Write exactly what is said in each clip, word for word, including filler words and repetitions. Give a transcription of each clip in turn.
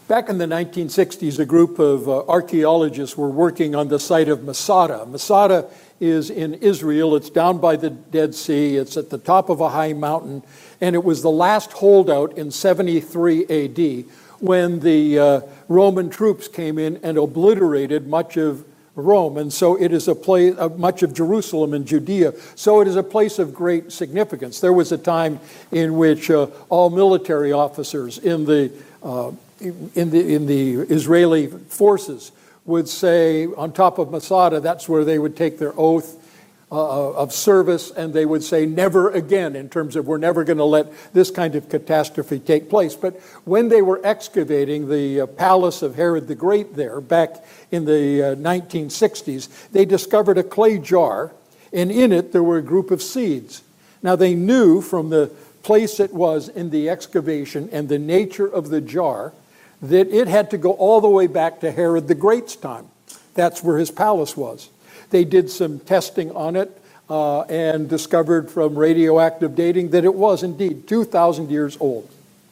Back in the nineteen sixties, a group of uh, archaeologists were working on the site of Masada. Masada is in Israel. It's down by the Dead Sea. It's at the top of a high mountain. And it was the last holdout in seventy-three A D when the uh, Roman troops came in and obliterated much of Rome. And so it is a place, uh, much of Jerusalem and Judea. So it is a place of great significance. There was a time in which uh, all military officers in the, uh, in the, in the Israeli forces would say on top of Masada, that's where they would take their oath uh, of service, and they would say never again, in terms of we're never going to let this kind of catastrophe take place. But when they were excavating the uh, palace of Herod the Great there back in the uh, nineteen sixties, they discovered a clay jar, and in it there were a group of seeds. Now they knew from the place it was in the excavation and the nature of the jar that it had to go all the way back to Herod the Great's time. That's where his palace was. They did some testing on it uh, and discovered from radioactive dating that it was indeed two thousand years old.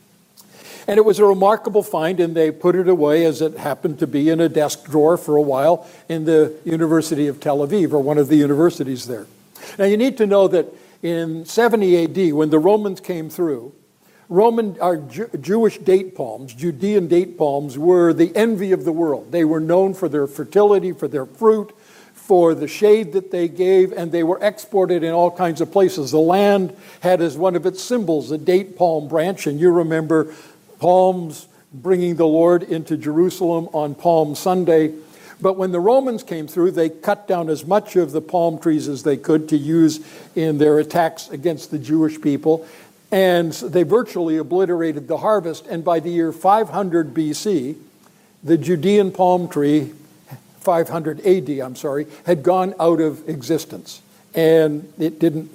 And it was a remarkable find, and they put it away, as it happened to be, in a desk drawer for a while in the University of Tel Aviv, or one of the universities there. Now you need to know that in seventy A D, when the Romans came through, Roman or Jew, Jewish date palms, Judean date palms, were the envy of the world. They were known for their fertility, for their fruit, for the shade that they gave, and they were exported in all kinds of places. The land had as one of its symbols a date palm branch, and you remember palms bringing the Lord into Jerusalem on Palm Sunday. But when the Romans came through, they cut down as much of the palm trees as they could to use in their attacks against the Jewish people. And they virtually obliterated the harvest. And by the year five hundred B C, the Judean palm tree, five hundred A D, I'm sorry, had gone out of existence. And it didn't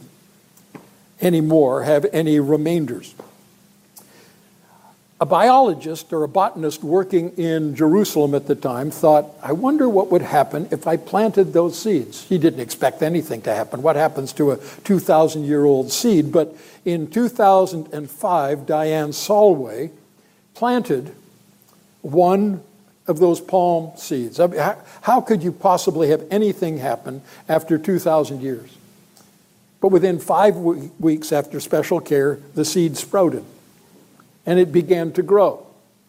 anymore have any remainders. A biologist or a botanist working in Jerusalem at the time thought, I wonder what would happen if I planted those seeds. He didn't expect anything to happen. What happens to a two thousand year old seed? But in two thousand five, Diane Solway planted one of those palm seeds. I mean, how, how could you possibly have anything happen after two thousand years? But within five we- weeks after special care, the seed sprouted. And it began to grow.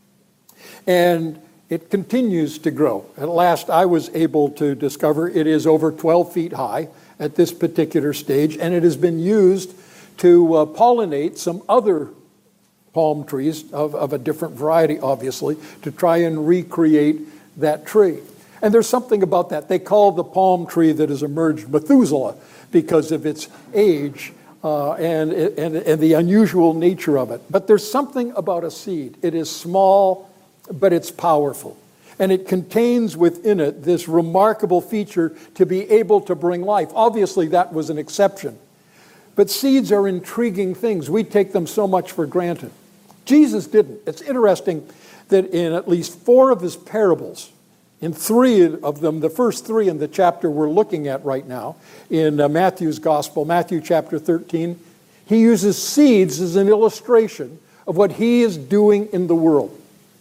And it continues to grow. At last, I was able to discover it is over twelve feet high at this particular stage, and it has been used to uh, pollinate some other palm trees of, of a different variety, obviously, to try and recreate that tree. And there's something about that. They call the palm tree that has emerged Methuselah because of its age. Uh, and, and, and the unusual nature of it. But there's something about a seed. It is small, but it's powerful. And it contains within it this remarkable feature to be able to bring life. Obviously, that was an exception. But seeds are intriguing things. We take them so much for granted. Jesus didn't. It's interesting that in at least four of his parables, in three of them, the first three in the chapter we're looking at right now, in uh, Matthew's Gospel, Matthew chapter thirteen, he uses seeds as an illustration of what he is doing in the world.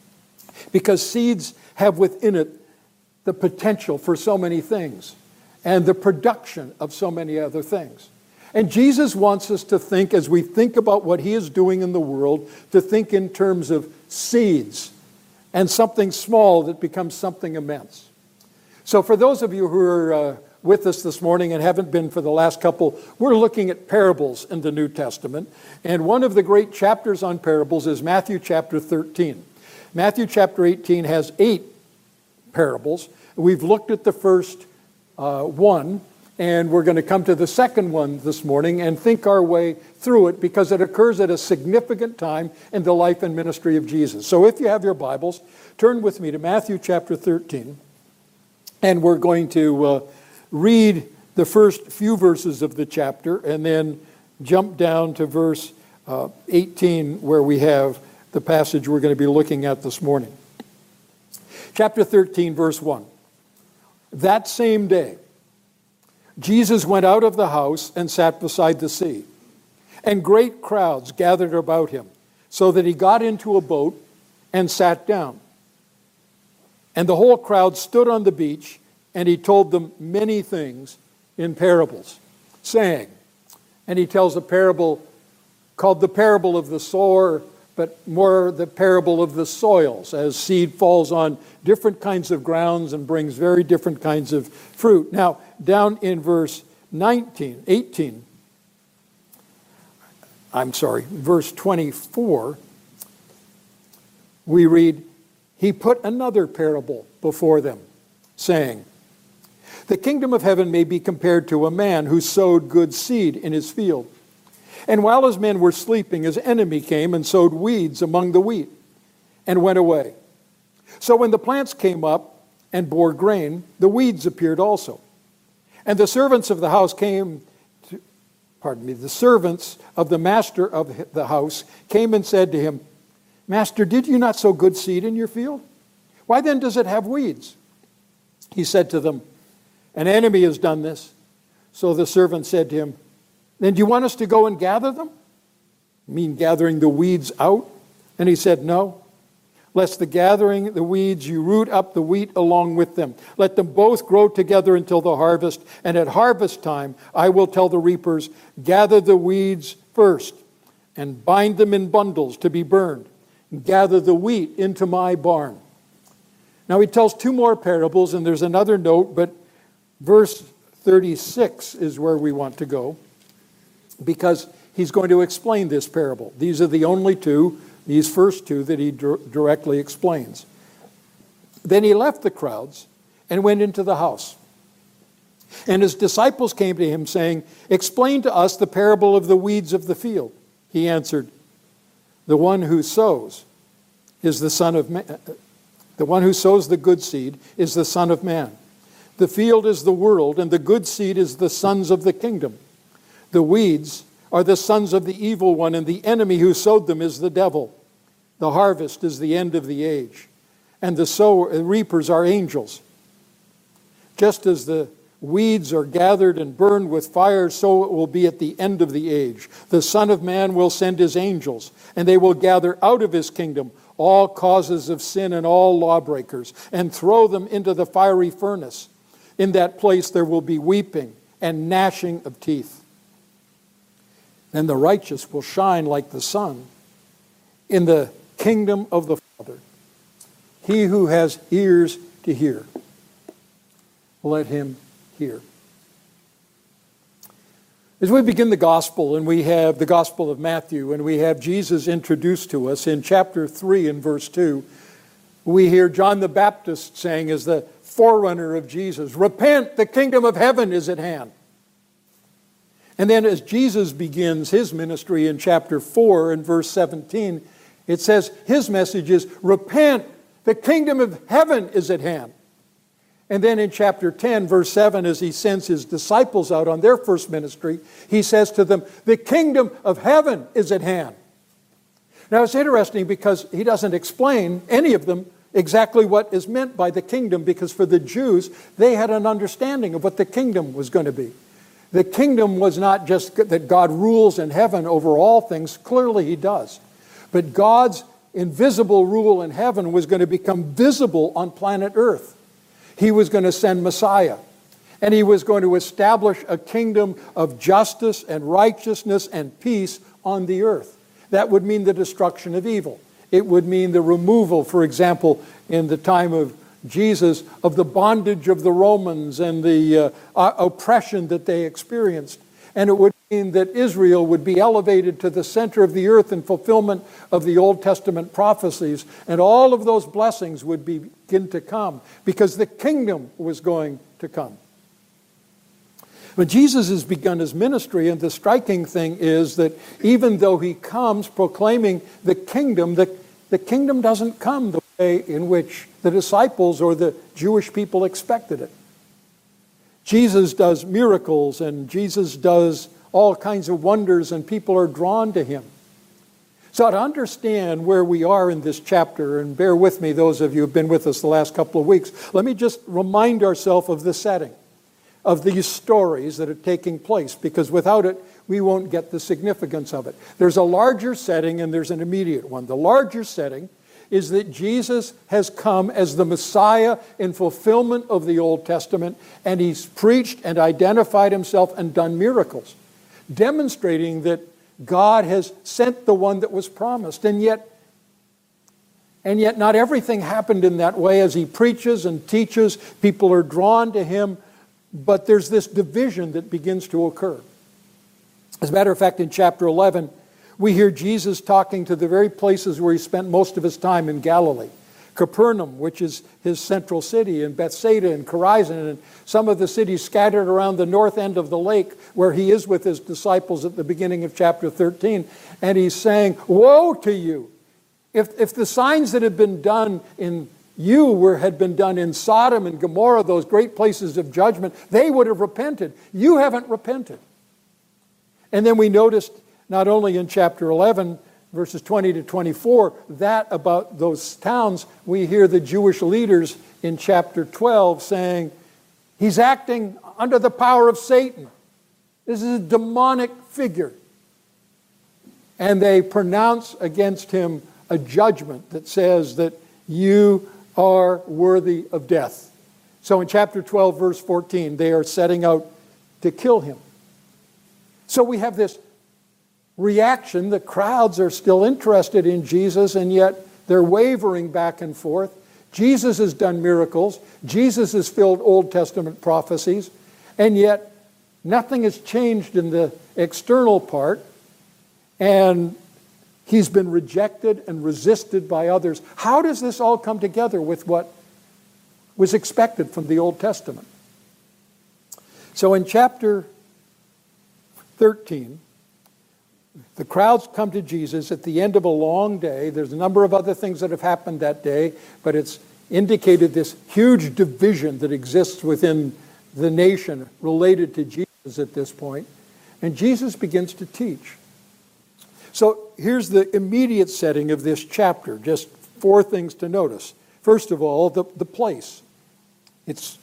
Because seeds have within it the potential for so many things and the production of so many other things. And Jesus wants us to think, as we think about what he is doing in the world, to think in terms of seeds and something small that becomes something immense. So for those of you who are uh, with us this morning and haven't been for the last couple, we're looking at parables in the New Testament. And one of the great chapters on parables is Matthew chapter thirteen. Matthew chapter eighteen has eight parables. We've looked at the first uh, one, and we're going to come to the second one this morning and think our way through it because it occurs at a significant time in the life and ministry of Jesus. So if you have your Bibles, turn with me to Matthew chapter thirteen, and we're going to uh, read the first few verses of the chapter and then jump down to verse uh, eighteen, where we have the passage we're going to be looking at this morning. Chapter thirteen, verse one. That same day, Jesus went out of the house and sat beside the sea, and great crowds gathered about him, so that he got into a boat and sat down. And the whole crowd stood on the beach, and he told them many things in parables, saying, and he tells a parable called the parable of the sower, but more the parable of the soils, as seed falls on different kinds of grounds and brings very different kinds of fruit. Now, down in verse nineteen, eighteen, I'm sorry, verse twenty-four, we read, he put another parable before them, saying, the kingdom of heaven may be compared to a man who sowed good seed in his field. And while his men were sleeping, his enemy came and sowed weeds among the wheat and went away. So when the plants came up and bore grain, the weeds appeared also. And the servants of the house came, to, pardon me, the servants of the master of the house came and said to him, Master, did you not sow good seed in your field? Why then does it have weeds? He said to them, an enemy has done this. So the servant said to him, then do you want us to go and gather them? You mean gathering the weeds out? And he said, no. Lest the gathering the weeds, you root up the wheat along with them. Let them both grow together until the harvest. And at harvest time, I will tell the reapers, gather the weeds first and bind them in bundles to be burned. And gather the wheat into my barn. Now he tells two more parables, and there's another note, but verse thirty-six is where we want to go, because he's going to explain this parable. These are the only two, these first two, that he directly explains. Then he left the crowds and went into the house. And his disciples came to him, saying, explain to us the parable of the weeds of the field. He answered, the one who sows is the son of man. The one who sows the good seed is the Son of Man. The field is the world, and the good seed is the sons of the kingdom. The weeds are the sons of the evil one, and the enemy who sowed them is the devil. The harvest is the end of the age, and the sower, reapers are angels. Just as the weeds are gathered and burned with fire, so it will be at the end of the age. The Son of Man will send his angels, and they will gather out of his kingdom all causes of sin and all lawbreakers, and throw them into the fiery furnace. In that place there will be weeping and gnashing of teeth. Then the righteous will shine like the sun in the kingdom of the Father. He who has ears to hear, let him hear. As we begin the gospel, and we have the gospel of Matthew, and we have Jesus introduced to us in chapter three and verse two, we hear John the Baptist saying as the forerunner of Jesus, repent, the kingdom of heaven is at hand. And then as Jesus begins his ministry in chapter four and verse seventeen, it says his message is, repent, the kingdom of heaven is at hand. And then in chapter ten, verse seven, as he sends his disciples out on their first ministry, he says to them, the kingdom of heaven is at hand. Now it's interesting because he doesn't explain, any of them, exactly what is meant by the kingdom, because for the Jews, they had an understanding of what the kingdom was going to be. The kingdom was not just that God rules in heaven over all things. Clearly he does. But God's invisible rule in heaven was going to become visible on planet Earth. He was going to send Messiah. And he was going to establish a kingdom of justice and righteousness and peace on the earth. That would mean the destruction of evil. It would mean the removal, for example, in the time of Jesus, of the bondage of the Romans and the uh, oppression that they experienced. And it would mean that Israel would be elevated to the center of the earth in fulfillment of the Old Testament prophecies. And all of those blessings would begin to come because the kingdom was going to come. But Jesus has begun his ministry, and the striking thing is that even though he comes proclaiming the kingdom, the, the kingdom doesn't come the way in which the disciples or the Jewish people expected it. Jesus does miracles, and Jesus does all kinds of wonders, and people are drawn to him. So to understand where we are in this chapter, and bear with me, those of you who have been with us the last couple of weeks, let me just remind ourselves of the setting of these stories that are taking place, because without it, we won't get the significance of it. There's a larger setting and there's an immediate one. The larger setting is that Jesus has come as the Messiah in fulfillment of the Old Testament, and he's preached and identified himself and done miracles, demonstrating that God has sent the one that was promised. And yet, and yet not everything happened in that way. As he preaches and teaches, people are drawn to him, but there's this division that begins to occur. As a matter of fact, in chapter eleven, we hear Jesus talking to the very places where he spent most of his time in Galilee. Capernaum, which is his central city, and Bethsaida and Chorazin, and some of the cities scattered around the north end of the lake where he is with his disciples at the beginning of chapter thirteen. And he's saying, woe to you! If, if the signs that have been done in you were, had been done in Sodom and Gomorrah, those great places of judgment, they would have repented. You haven't repented. And then we noticed not only in chapter eleven, verses twenty to twenty-four, that about those towns, we hear the Jewish leaders in chapter twelve saying, he's acting under the power of Satan. This is a demonic figure. And they pronounce against him a judgment that says that you are worthy of death. So in chapter twelve, verse fourteen, they are setting out to kill him. So we have this reaction. The crowds are still interested in Jesus, and yet they're wavering back and forth. Jesus has done miracles. Jesus has filled Old Testament prophecies, and yet nothing has changed in the external part, and he's been rejected and resisted by others. How does this all come together with what was expected from the Old Testament? So in chapter thirteen, the crowds come to Jesus at the end of a long day. There's a number of other things that have happened that day, but it's indicated this huge division that exists within the nation related to Jesus at this point. And Jesus begins to teach. So here's the immediate setting of this chapter. Just four things to notice. First of all, the, the place. It's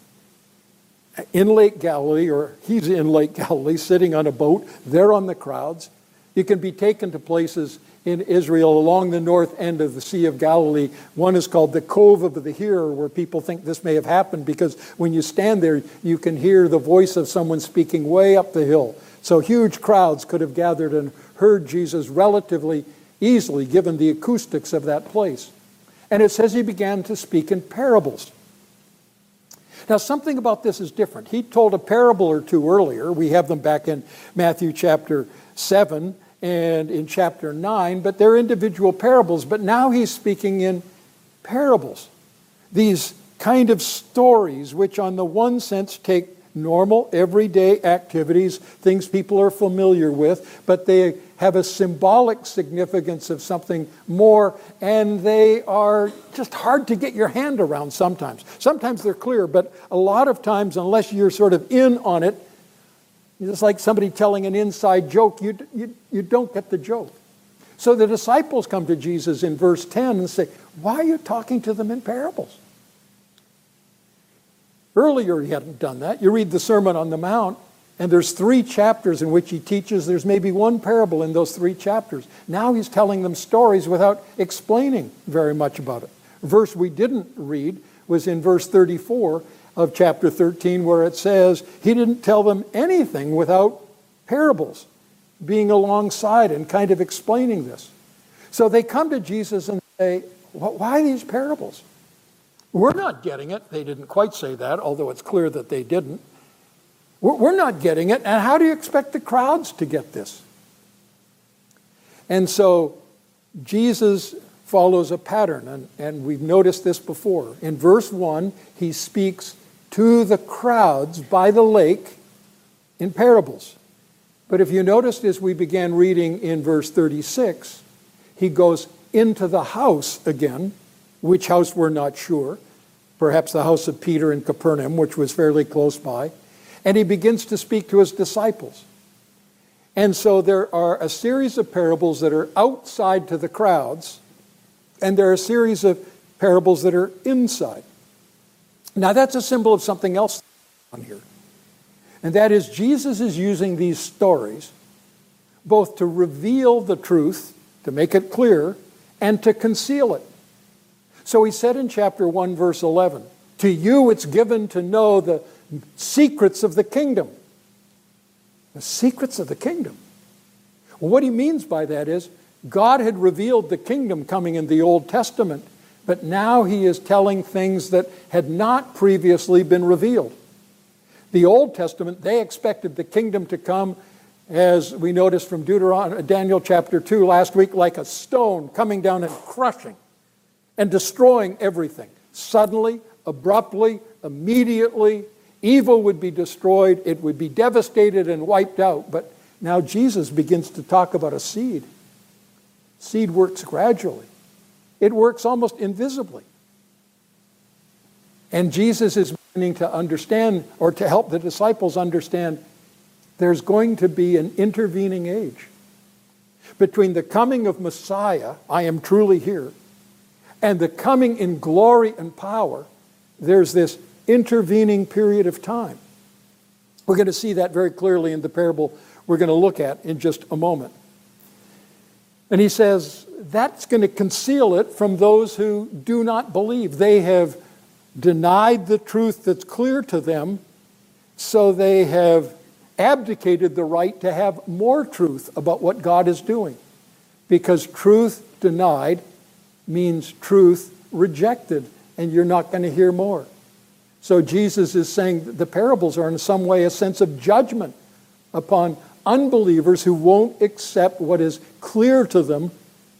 in Lake Galilee, or he's in Lake Galilee, sitting on a boat. They're on the crowds. You can be taken to places in Israel along the north end of the Sea of Galilee. One is called the Cove of the Hearer, where people think this may have happened because when you stand there, you can hear the voice of someone speaking way up the hill. So huge crowds could have gathered and heard Jesus relatively easily, given the acoustics of that place. And it says he began to speak in parables. Now, something about this is different. He told a parable or two earlier. We have them back in Matthew chapter seven and in chapter nine, but they're individual parables. But now he's speaking in parables. These kind of stories, which on the one sense take normal, everyday activities, things people are familiar with, but they have a symbolic significance of something more, and they are just hard to get your hand around sometimes. Sometimes they're clear, but a lot of times, unless you're sort of in on it, it's like somebody telling an inside joke, you, you, you don't get the joke. So the disciples come to Jesus in verse ten and say, why are you talking to them in parables? Earlier he hadn't done that. You read the Sermon on the Mount, and there's three chapters in which he teaches. There's maybe one parable in those three chapters. Now he's telling them stories without explaining very much about it. A verse we didn't read was in verse thirty-four of chapter thirteen, where it says he didn't tell them anything without parables, being alongside and kind of explaining this. So they come to Jesus and say, why these parables? We're not getting it. They didn't quite say that, although it's clear that they didn't. We're not getting it. And how do you expect the crowds to get this? And so Jesus follows a pattern, and, and we've noticed this before. In verse one, he speaks to the crowds by the lake in parables. But if you noticed as we began reading in verse thirty-six, he goes into the house again. Which house we're not sure. Perhaps the house of Peter in Capernaum, which was fairly close by. And he begins to speak to his disciples. And so there are a series of parables that are outside to the crowds, and there are a series of parables that are inside. Now that's a symbol of something else on here. And that is Jesus is using these stories both to reveal the truth, to make it clear, and to conceal it. So he said in chapter one, verse eleven, to you it's given to know the secrets of the kingdom. The secrets of the kingdom. Well, what he means by that is God had revealed the kingdom coming in the Old Testament, but now he is telling things that had not previously been revealed. The Old Testament, they expected the kingdom to come, as we noticed from Deuteronomy, Daniel chapter two last week, like a stone coming down and crushing and destroying everything. Suddenly, abruptly, immediately, evil would be destroyed, it would be devastated and wiped out. But now Jesus begins to talk about a seed. Seed works gradually. It works almost invisibly. And Jesus is beginning to understand, or to help the disciples understand, there's going to be an intervening age between the coming of Messiah, I am truly here, and the coming in glory and power. There's this intervening period of time. We're going to see that very clearly in the parable we're going to look at in just a moment. And he says that's going to conceal it from those who do not believe. They have denied the truth that's clear to them, so they have abdicated the right to have more truth about what God is doing. Because truth denied means truth rejected, and you're not going to hear more. So Jesus is saying that the parables are in some way a sense of judgment upon unbelievers who won't accept what is clear to them,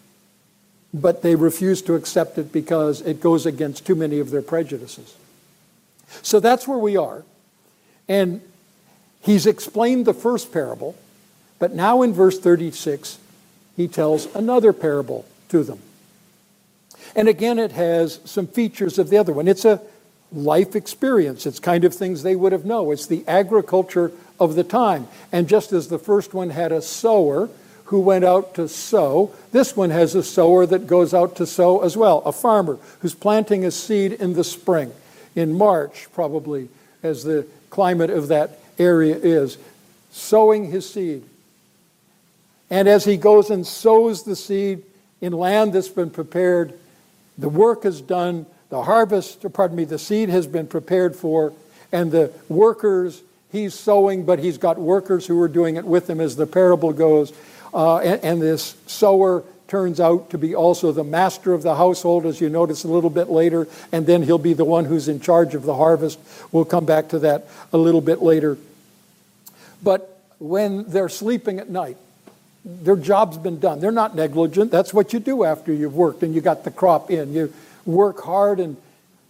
but they refuse to accept it because it goes against too many of their prejudices. So that's where we are. And he's explained the first parable, but now in verse thirty-six, he tells another parable to them. And again, it has some features of the other one. It's a life experience. It's kind of things they would have known. It's the agriculture of the time. And just as the first one had a sower who went out to sow, this one has a sower that goes out to sow as well. A farmer who's planting a seed in the spring, in March probably, as the climate of that area is, sowing his seed. And as he goes and sows the seed in land that's been prepared, the work is done, the harvest, or pardon me, the seed has been prepared for, and the workers, he's sowing, but he's got workers who are doing it with him as the parable goes. Uh, and, and this sower turns out to be also the master of the household, as you notice a little bit later, and then he'll be the one who's in charge of the harvest. We'll come back to that a little bit later. But when they're sleeping at night, their job's been done. They're not negligent. That's what you do after you've worked and you got the crop in. You work hard. And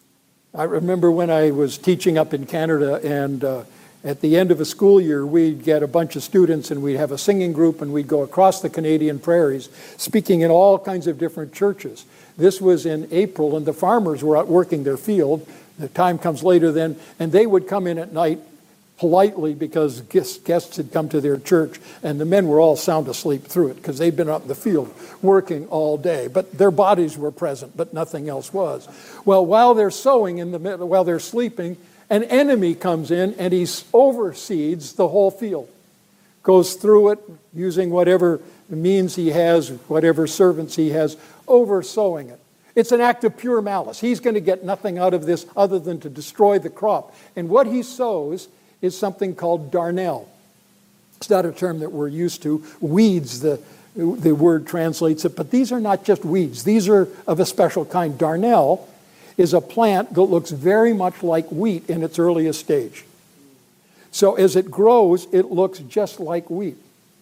I remember when I was teaching up in Canada, and uh, at the end of a school year, we'd get a bunch of students and we'd have a singing group, and we'd go across the Canadian prairies, speaking in all kinds of different churches. This was in April, and the farmers were out working their field. The time comes later then, and they would come in at night politely because guests had come to their church, and the men were all sound asleep through it because they'd been out in the field working all day. But their bodies were present, but nothing else was. Well, while they're sowing, in the middle, while they're sleeping, an enemy comes in and he overseeds the whole field. Goes through it using whatever means he has, whatever servants he has, oversowing it. It's an act of pure malice. He's going to get nothing out of this other than to destroy the crop. And what he sows is something called darnel. It's not a term that we're used to. Weeds, the, the word translates it, but these are not just weeds. These are of a special kind. Darnel is a plant that looks very much like wheat in its earliest stage. So as it grows, it looks just like wheat.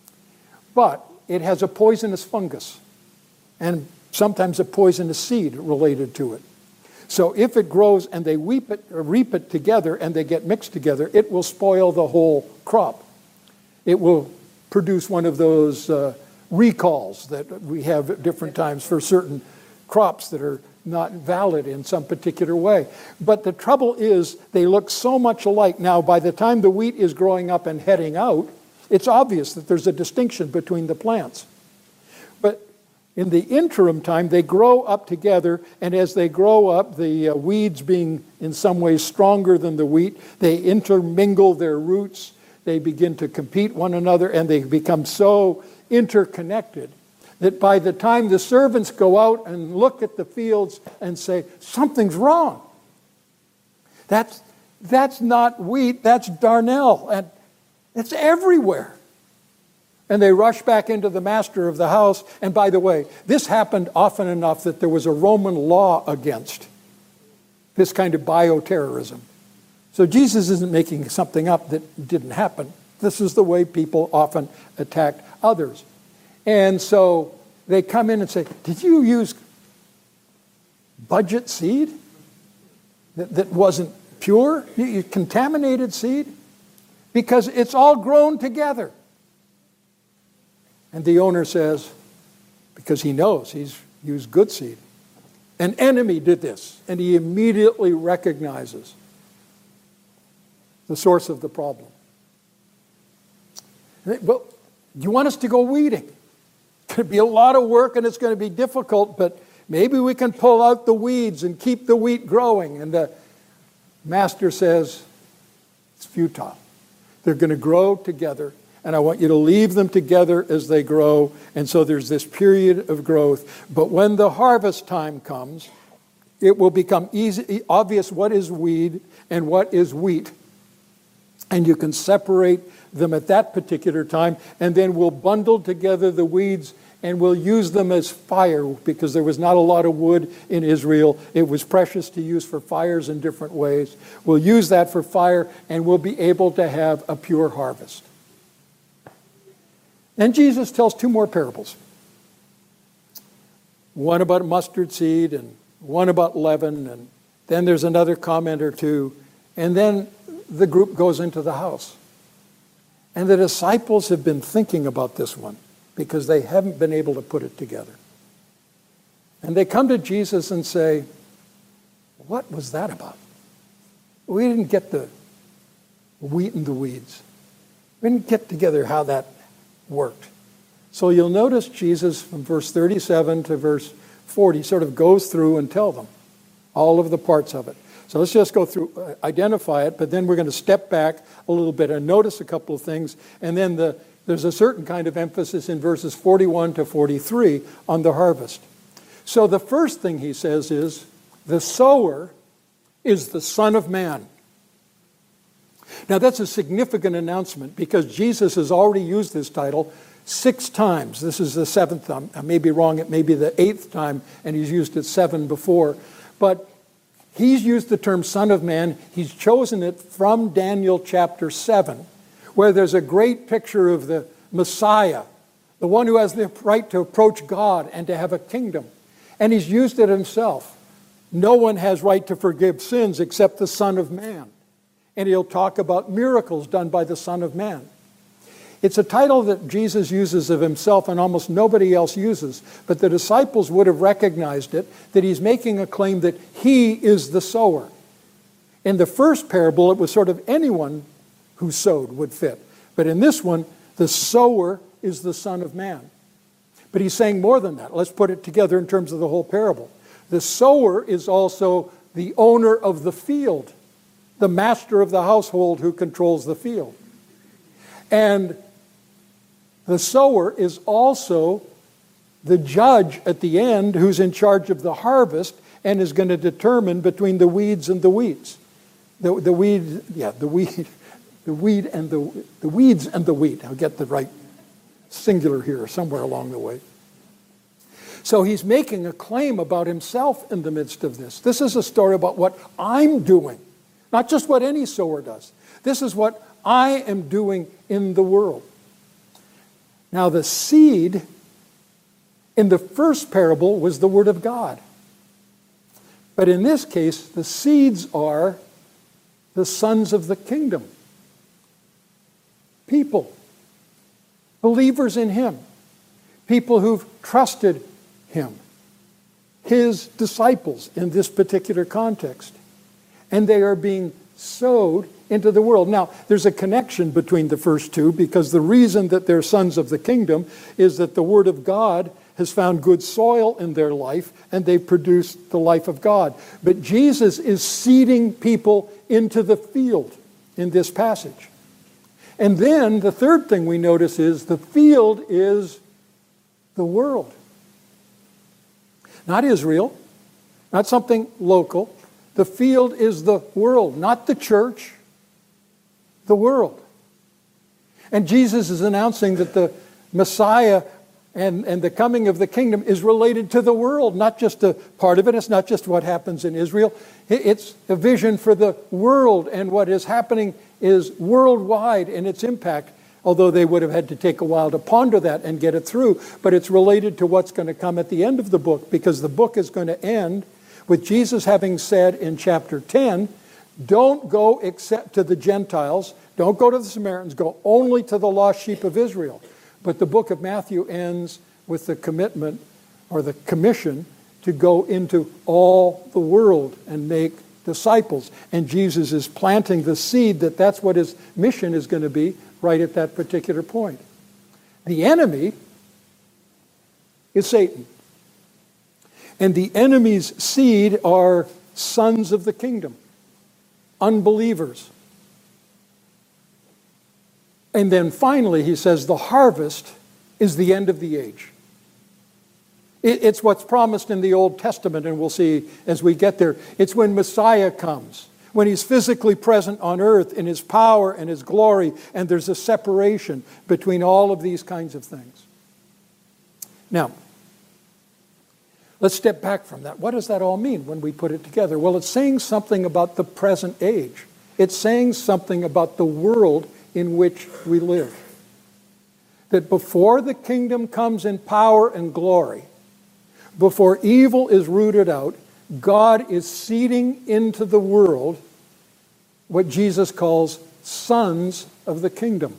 But it has a poisonous fungus and sometimes a poisonous seed related to it. So if it grows and they weep it, or reap it together and they get mixed together, it will spoil the whole crop. It will produce one of those uh, recalls that we have at different times for certain crops that are not valid in some particular way. But the trouble is they look so much alike. Now, by the time the wheat is growing up and heading out, it's obvious that there's a distinction between the plants. But in the interim time, they grow up together, and as they grow up, the uh, weeds being in some ways stronger than the wheat, they intermingle their roots, they begin to compete one another, and they become so interconnected that by the time the servants go out and look at the fields and say, something's wrong, that's, that's not wheat, that's darnel, and it's everywhere. And they rush back into the master of the house. And by the way, this happened often enough that there was a Roman law against this kind of bioterrorism. So Jesus isn't making something up that didn't happen. This is the way people often attacked others. And so they come in and say, did you use budget seed that, that wasn't pure? You, you contaminated seed? Because it's all grown together. And the owner says, because he knows he's used good seed, an enemy did this, and he immediately recognizes the source of the problem. Well, do you want us to go weeding? It's going to be a lot of work and it's going to be difficult, but maybe we can pull out the weeds and keep the wheat growing. And the master says, it's futile. They're going to grow together, and I want you to leave them together as they grow. And so there's this period of growth. But when the harvest time comes, it will become easy, obvious what is weed and what is wheat. And you can separate them at that particular time, and then we'll bundle together the weeds and we'll use them as fire, because there was not a lot of wood in Israel. It was precious to use for fires in different ways. We'll use that for fire, and we'll be able to have a pure harvest. Then Jesus tells two more parables. One about mustard seed and one about leaven, and then there's another comment or two, and then the group goes into the house. And the disciples have been thinking about this one because they haven't been able to put it together. And they come to Jesus and say, what was that about? We didn't get the wheat and the weeds. We didn't get together how that worked. So you'll notice Jesus from verse thirty-seven to verse forty sort of goes through and tell them all of the parts of it. So let's just go through, uh, identify it, but then we're going to step back a little bit and notice a couple of things. And then the, there's a certain kind of emphasis in verses forty-one to forty-three on the harvest. So the first thing he says is, the sower is the Son of Man. Now that's a significant announcement because Jesus has already used this title six times. This is the seventh time. I may be wrong, it may be the eighth time, and he's used it seven before. But he's used the term Son of Man. He's chosen it from Daniel chapter seven, where there's a great picture of the Messiah, the one who has the right to approach God and to have a kingdom. And he's used it himself. No one has right to forgive sins except the Son of Man. And he'll talk about miracles done by the Son of Man. It's a title that Jesus uses of himself and almost nobody else uses. But the disciples would have recognized it, that he's making a claim that he is the sower. In the first parable, it was sort of anyone who sowed would fit. But in this one, the sower is the Son of Man. But he's saying more than that. Let's put it together in terms of the whole parable. The sower is also the owner of the field, the master of the household who controls the field. And the sower is also the judge at the end who's in charge of the harvest and is going to determine between the weeds and the weeds. The, the weed, yeah, the weed, the weed and the, the weeds and the wheat. I'll get the right singular here somewhere along the way. So he's making a claim about himself in the midst of this. This is a story about what I'm doing, not just what any sower does. This is what I am doing in the world. Now, the seed in the first parable was the Word of God. But in this case, the seeds are the sons of the kingdom. People, believers in Him, people who've trusted Him, His disciples in this particular context. And they are being sowed into the world. Now, there's a connection between the first two because the reason that they're sons of the kingdom is that the Word of God has found good soil in their life and they've produced the life of God. But Jesus is seeding people into the field in this passage. And then the third thing we notice is the field is the world. Not Israel, not something local. The field is the world, not the church, the world. And Jesus is announcing that the Messiah and, and the coming of the kingdom is related to the world, not just a part of it. It's not just what happens in Israel. It's a vision for the world, and what is happening is worldwide in its impact, although they would have had to take a while to ponder that and get it through. But it's related to what's going to come at the end of the book, because the book is going to end with Jesus having said in chapter ten, don't go except to the Gentiles, don't go to the Samaritans, go only to the lost sheep of Israel. But the book of Matthew ends with the commitment or the commission to go into all the world and make disciples. And Jesus is planting the seed that that's what his mission is going to be right at that particular point. The enemy is Satan. And the enemy's seed are sons of the kingdom, unbelievers. And then finally, he says, the harvest is the end of the age. It's what's promised in the Old Testament, and we'll see as we get there. It's when Messiah comes, when he's physically present on earth in his power and his glory, and there's a separation between all of these kinds of things. Now, let's step back from that. What does that all mean when we put it together? Well, it's saying something about the present age. It's saying something about the world in which we live. That before the kingdom comes in power and glory, before evil is rooted out, God is seeding into the world what Jesus calls sons of the kingdom.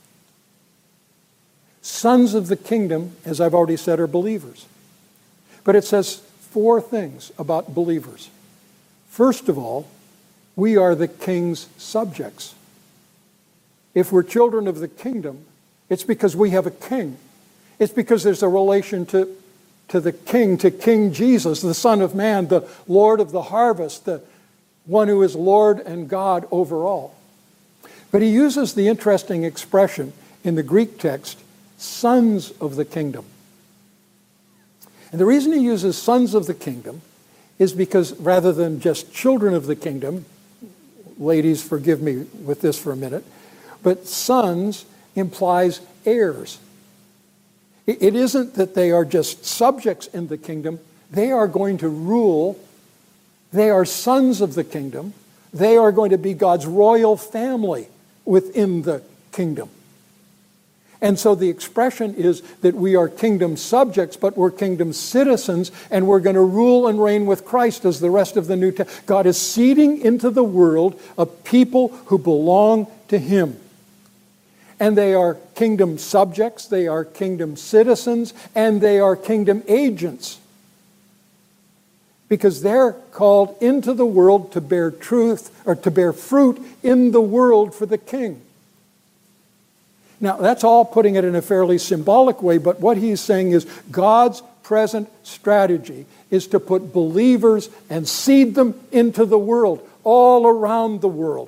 Sons of the kingdom, as I've already said, are believers. But it says four things about believers. First of all, we are the king's subjects. If we're children of the kingdom, it's because we have a king. It's because there's a relation to, to the king, to King Jesus, the Son of Man, the Lord of the harvest, the one who is Lord and God over all. But he uses the interesting expression in the Greek text, sons of the kingdom. And the reason he uses sons of the kingdom is because rather than just children of the kingdom, ladies, forgive me with this for a minute, but sons implies heirs. It isn't that they are just subjects in the kingdom. They are going to rule. They are sons of the kingdom. They are going to be God's royal family within the kingdom. And so the expression is that we are kingdom subjects, but we're kingdom citizens, and we're going to rule and reign with Christ as the rest of the New Testament. God is seeding into the world a people who belong to him. And they are kingdom subjects, they are kingdom citizens, and they are kingdom agents. Because they're called into the world to bear truth, or to bear fruit in the world for the king. Now, that's all putting it in a fairly symbolic way, but what he's saying is God's present strategy is to put believers and seed them into the world, all around the world,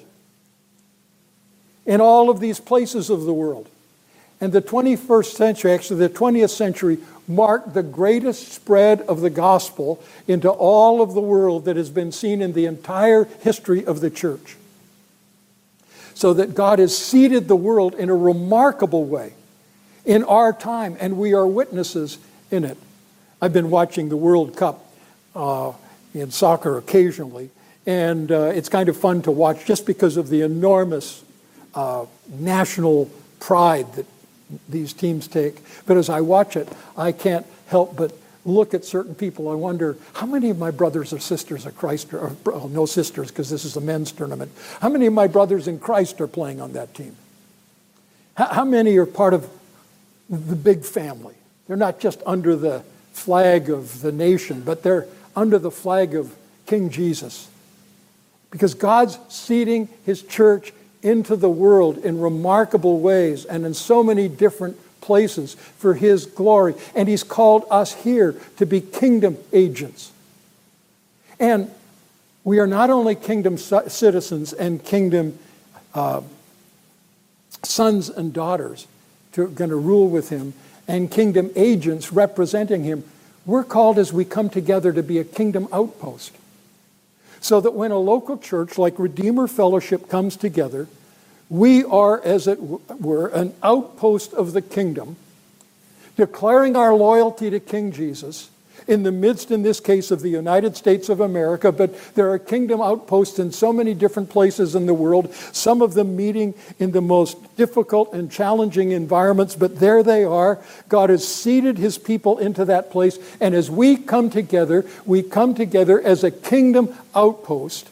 in all of these places of the world. And the twenty-first century, actually the twentieth century, marked the greatest spread of the gospel into all of the world that has been seen in the entire history of the church. So that God has seeded the world in a remarkable way in our time, and we are witnesses in it. I've been watching the World Cup uh, in soccer occasionally, and uh, it's kind of fun to watch just because of the enormous uh, national pride that these teams take. But as I watch it, I can't help but look at certain people. I wonder, how many of my brothers or sisters of Christ are, or, oh, no sisters because this is a men's tournament, how many of my brothers in Christ are playing on that team? How, how many are part of the big family? They're not just under the flag of the nation, but they're under the flag of King Jesus. Because God's seeding his church into the world in remarkable ways and in so many different places for his glory. And he's called us here to be kingdom agents. And we are not only kingdom citizens and kingdom uh, sons and daughters to going to rule with him and kingdom agents representing him. We're called as we come together to be a kingdom outpost. So that when a local church like Redeemer Fellowship comes together, we are, as it were, an outpost of the kingdom, declaring our loyalty to King Jesus in the midst, in this case, of the United States of America. But there are kingdom outposts in so many different places in the world, some of them meeting in the most difficult and challenging environments, but there they are. God has seeded his people into that place, and as we come together, we come together as a kingdom outpost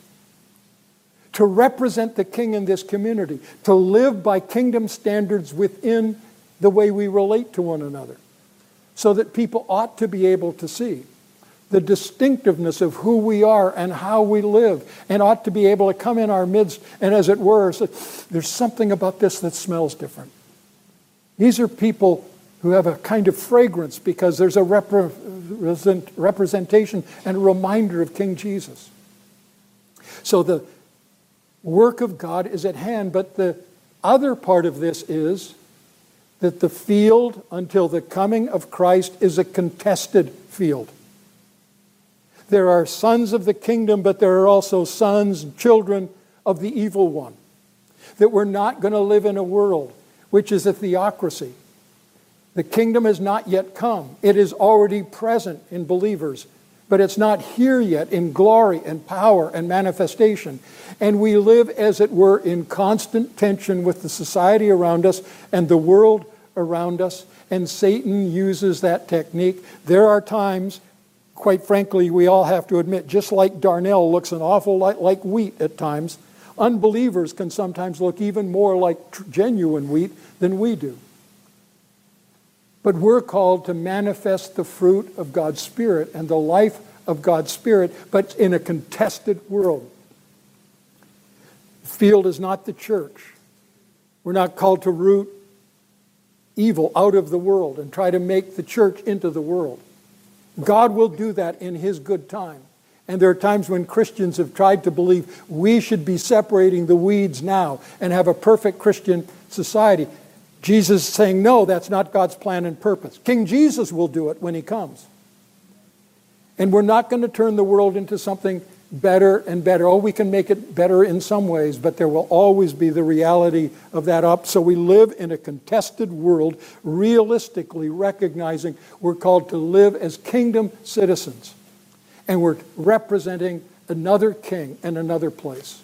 to represent the king in this community, to live by kingdom standards within the way we relate to one another, so that people ought to be able to see the distinctiveness of who we are and how we live, and ought to be able to come in our midst and, as it were, say, there's something about this that smells different. These are people who have a kind of fragrance because there's a represent, representation and a reminder of King Jesus. So the work of God is at hand, but the other part of this is that the field until the coming of Christ is a contested field. There are sons of the kingdom, but there are also sons and children of the evil one. That we're not going to live in a world which is a theocracy. The kingdom has not yet come. It is already present in believers, but it's not here yet in glory and power and manifestation. And we live, as it were, in constant tension with the society around us and the world around us, and Satan uses that technique. There are times, quite frankly, we all have to admit, just like darnel looks an awful lot like wheat at times, unbelievers can sometimes look even more like tr- genuine wheat than we do. But we're called to manifest the fruit of God's Spirit and the life of God's Spirit, but in a contested world. The field is not the church. We're not called to root evil out of the world and try to make the church into the world. God will do that in his good time. And there are times when Christians have tried to believe we should be separating the weeds now and have a perfect Christian society. Jesus is saying, no, that's not God's plan and purpose. King Jesus will do it when he comes. And we're not going to turn the world into something better and better. Oh, we can make it better in some ways, but there will always be the reality of that up. So we live in a contested world, realistically recognizing we're called to live as kingdom citizens. And we're representing another king and another place.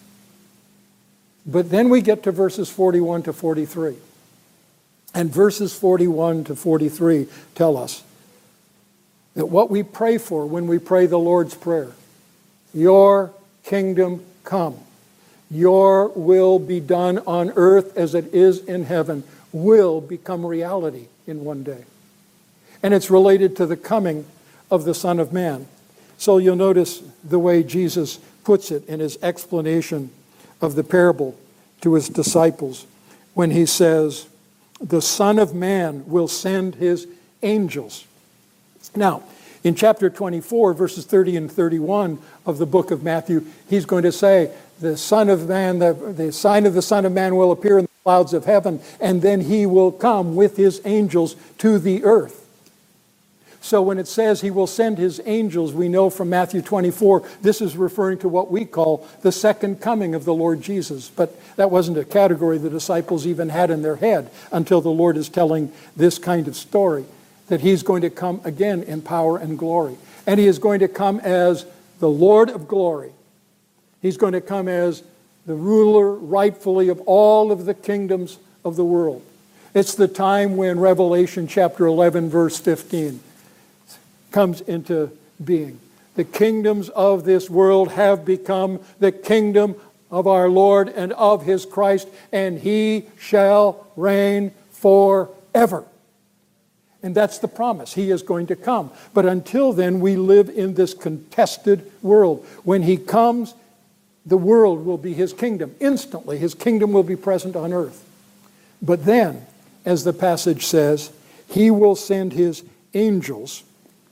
But then we get to verses forty-one to forty-three. And verses forty-one to forty-three tell us that what we pray for when we pray the Lord's Prayer, your kingdom come, your will be done on earth as it is in heaven, will become reality in one day. And it's related to the coming of the Son of Man. So you'll notice the way Jesus puts it in his explanation of the parable to his disciples when he says, the Son of Man will send his angels. Now, in chapter twenty-four, verses thirty and thirty-one of the book of Matthew, he's going to say, the Son of Man, the, the sign of the Son of Man will appear in the clouds of heaven, and then he will come with his angels to the earth. So when it says he will send his angels, we know from Matthew twenty-four, this is referring to what we call the second coming of the Lord Jesus. But that wasn't a category the disciples even had in their head until the Lord is telling this kind of story, that he's going to come again in power and glory. And he is going to come as the Lord of glory. He's going to come as the ruler rightfully of all of the kingdoms of the world. It's the time when Revelation chapter eleven, verse fifteen comes into being. The kingdoms of this world have become the kingdom of our Lord and of his Christ, and he shall reign forever. And that's the promise. He is going to come. But until then, we live in this contested world. When he comes, the world will be his kingdom. Instantly, his kingdom will be present on earth. But then, as the passage says, he will send his angels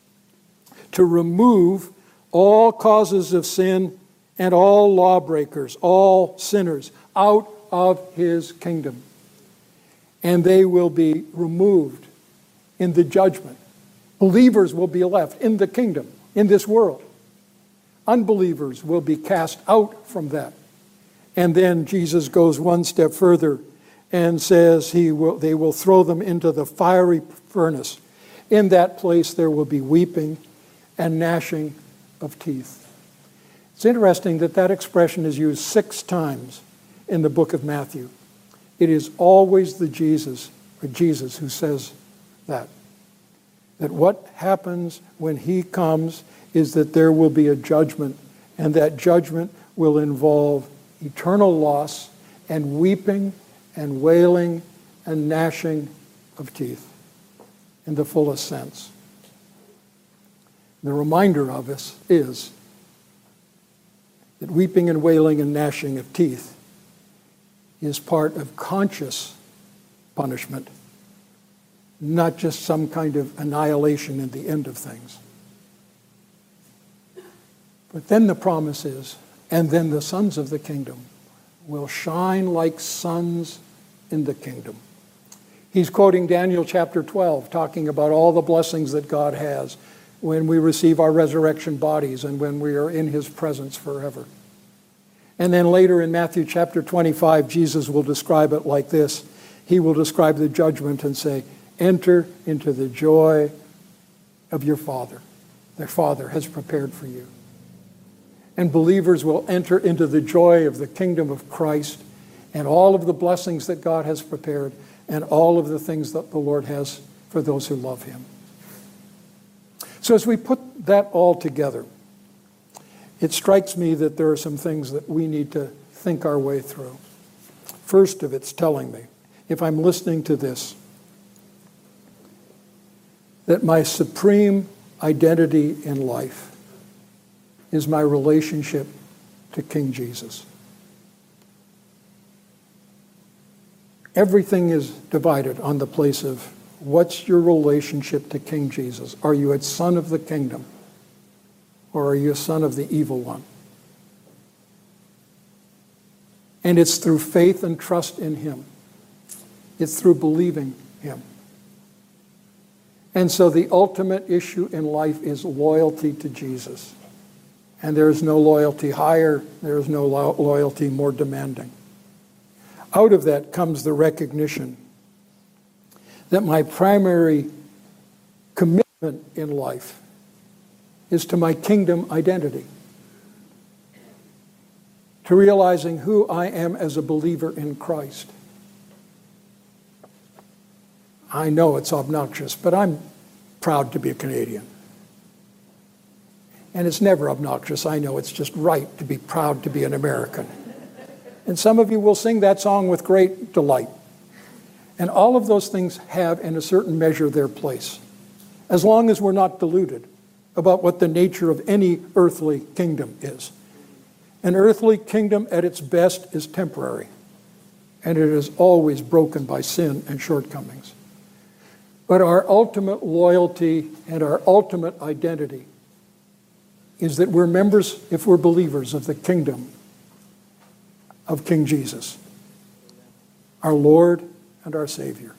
to remove all causes of sin and all lawbreakers, all sinners, out of his kingdom. And they will be removed in the judgment. Believers will be left in the kingdom, in this world. Unbelievers will be cast out from that. And then Jesus goes one step further and says he will, they will throw them into the fiery furnace. In that place there will be weeping and gnashing of teeth. It's interesting that that expression is used six times in the book of Matthew. It is always the Jesus, or Jesus, who says that. That what happens when he comes is that there will be a judgment, and that judgment will involve eternal loss and weeping and wailing and gnashing of teeth in the fullest sense. The reminder of us is that weeping and wailing and gnashing of teeth is part of conscious punishment, not just some kind of annihilation in the end of things. But then the promise is, and then the sons of the kingdom will shine like suns in the kingdom. He's quoting Daniel chapter twelve, talking about all the blessings that God has when we receive our resurrection bodies and when we are in his presence forever. And then later in Matthew chapter twenty-five, Jesus will describe it like this. He will describe the judgment and say, enter into the joy of your Father. Their Father has prepared for you. And believers will enter into the joy of the kingdom of Christ and all of the blessings that God has prepared and all of the things that the Lord has for those who love him. So as we put that all together, it strikes me that there are some things that we need to think our way through. First of it's telling me, if I'm listening to this, that my supreme identity in life is my relationship to King Jesus. Everything is divided on the place of what's your relationship to King Jesus? Are you a son of the kingdom? Or are you a son of the evil one? And it's through faith and trust in him. It's through believing him. And so the ultimate issue in life is loyalty to Jesus. And there is no loyalty higher, there is no lo- loyalty more demanding. Out of that comes the recognition that my primary commitment in life is to my kingdom identity, to realizing who I am as a believer in Christ. I know it's obnoxious, but I'm proud to be a Canadian. And it's never obnoxious. I know it's just right to be proud to be an American. And some of you will sing that song with great delight. And all of those things have, in a certain measure, their place, as long as we're not deluded about what the nature of any earthly kingdom is. An earthly kingdom at its best is temporary, and it is always broken by sin and shortcomings. But our ultimate loyalty and our ultimate identity is that we're members, if we're believers, of the kingdom of King Jesus, our Lord and our Savior.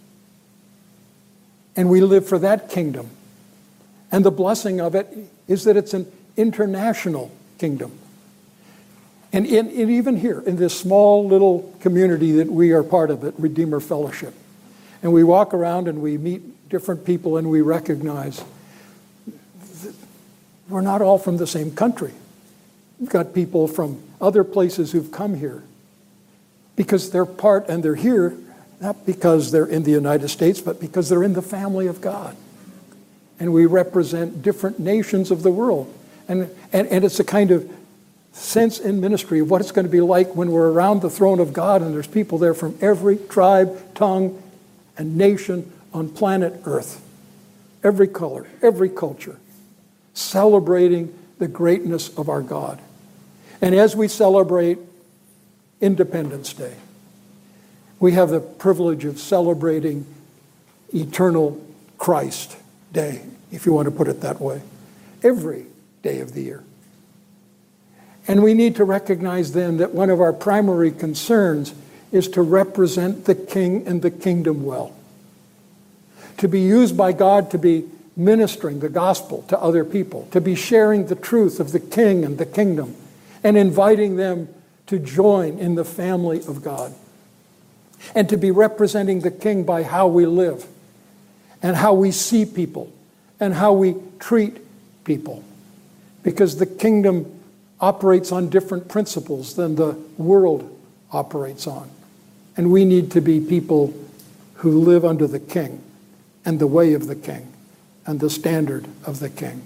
And we live for that kingdom. And the blessing of it is that it's an international kingdom. And, in, and even here, in this small little community that we are part of at Redeemer Fellowship, and we walk around and we meet different people and we recognize that we're not all from the same country. We've got people from other places who've come here because they're part, and they're here not because they're in the United States, but because they're in the family of God. And we represent different nations of the world. And, and, and it's a kind of sense in ministry of what it's going to be like when we're around the throne of God and there's people there from every tribe, tongue, and nation on planet Earth. Every color, every culture, celebrating the greatness of our God. And as we celebrate Independence Day, we have the privilege of celebrating eternal Christ Day, if you want to put it that way, every day of the year. And we need to recognize then that one of our primary concerns is to represent the King and the kingdom well. to be used by God to be ministering the gospel to other people, to be sharing the truth of the King and the kingdom, and inviting them to join in the family of God, and to be representing the King by how we live, and how we see people, and how we treat people. Because the kingdom operates on different principles than the world operates on. And we need to be people who live under the King and the way of the King and the standard of the King.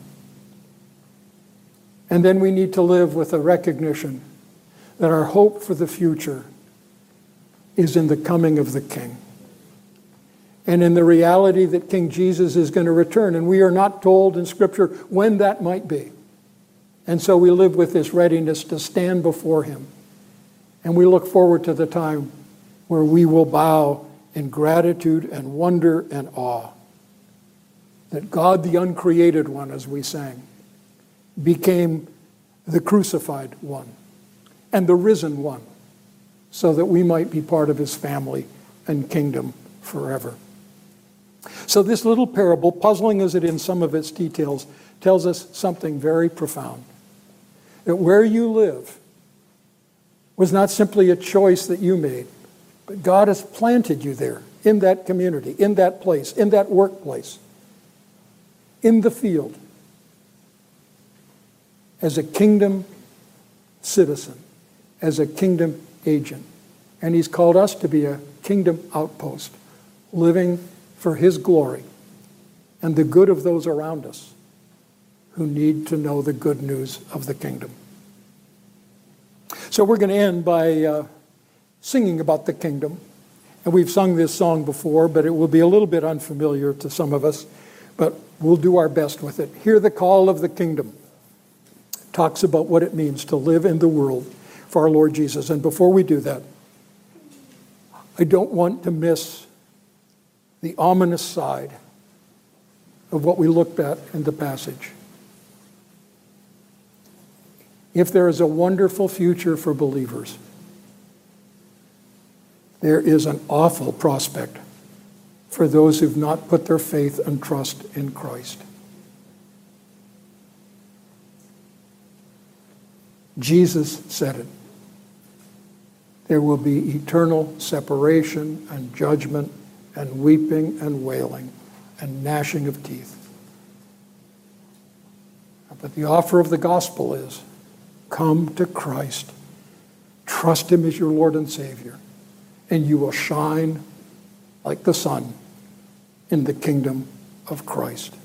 And then we need to live with a recognition that our hope for the future is in the coming of the King and in the reality that King Jesus is going to return. And we are not told in Scripture when that might be. And so we live with this readiness to stand before him. And we look forward to the time where we will bow in gratitude and wonder and awe that God, the uncreated one, as we sang, became the crucified one and the risen one, so that we might be part of his family and kingdom forever. So this little parable, puzzling as it in some of its details, tells us something very profound. That where you live was not simply a choice that you made, but God has planted you there, in that community, in that place, in that workplace, in the field, as a kingdom citizen, as a kingdom agent. And he's called us to be a kingdom outpost, living for his glory and the good of those around us who need to know the good news of the kingdom. So we're going to end by uh, singing about the kingdom. And we've sung this song before, but it will be a little bit unfamiliar to some of us, but we'll do our best with it. Hear the call of the kingdom. It talks about what it means to live in the world for our Lord Jesus. And before we do that, I don't want to miss the ominous side of what we looked at in the passage. If there is a wonderful future for believers, there is an awful prospect for those who've not put their faith and trust in Christ. Jesus said it. There will be eternal separation and judgment and weeping and wailing and gnashing of teeth. But the offer of the gospel is, come to Christ, trust him as your Lord and Savior, and you will shine like the sun in the kingdom of Christ.